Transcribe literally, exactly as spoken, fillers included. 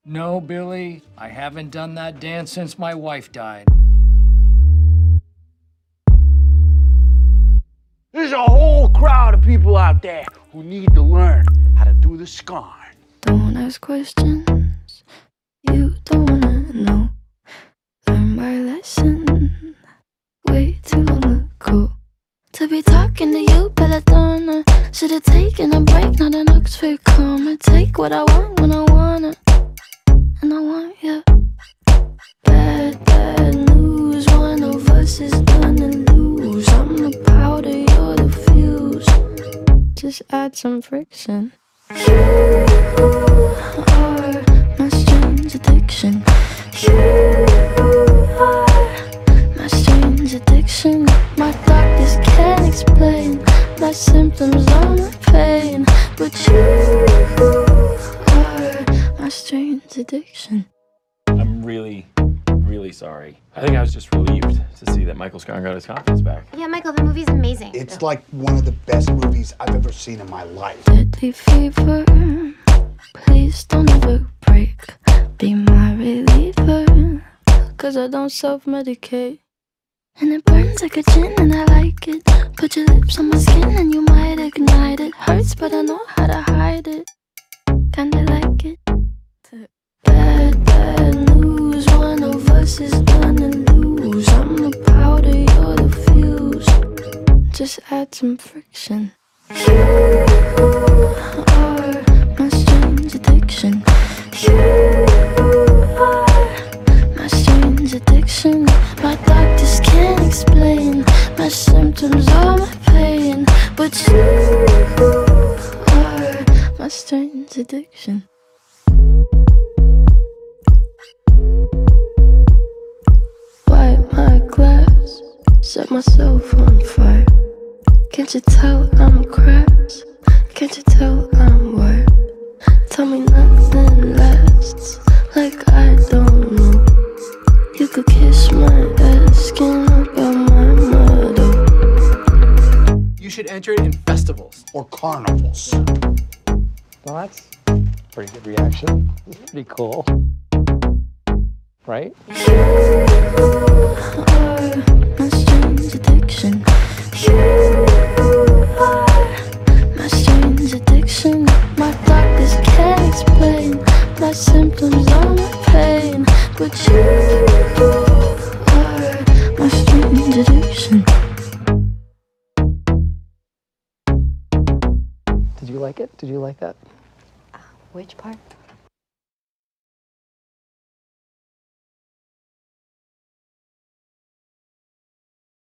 No, Billy, I haven't done that dance since my wife died. There's a whole crowd of people out there who need to learn how to do the scarn. Don't ask questions you don't wanna know. Learn my lesson way too long ago. To be talking to you, Belladonna. Should've taken a break, not an Oxford comma. Take what I want when I want it, and I want you. Bad, bad news. One of us is gonna lose. I'm the powder, you're the fuse. Just add some friction. You are my strange addiction. You are my strange addiction. My doctors can't explain my symptoms or my pain, but you are my strange addiction. I'm really, really sorry. I think I was just relieved to see that Michael Scarn got his confidence back. Yeah, Michael, the movie's amazing. It's like one of the best movies I've ever seen in my life. Deadly fever, please don't ever break. Be my reliever, cause I don't self-medicate. And it burns like a gin and I like it. Put your lips on my skin and you might ignite it. Hurts but I know how to hide it. Kinda like it. Bad, bad news. One of us is gonna lose. I'm the powder, you're the fuse. Just add some friction. You are my strange addiction. You are my strange addiction. My doctors can't explain my symptoms or my pain, but you are my strange addiction. Wipe my glass, set myself on fire. Can't you tell I'm cracked? Can't you tell I'm wired? Tell me nothing lasts, like I don't know. You could kiss my ass, skin about my motto. You should enter it in festivals. Or carnivals. Well, that's a pretty good reaction. Pretty cool. Right? You are my strange addiction. You are my strange addiction. My doctors can't explain my symptoms or my pain, but you are my strange addiction. Did you like it? Did you like that? Which part?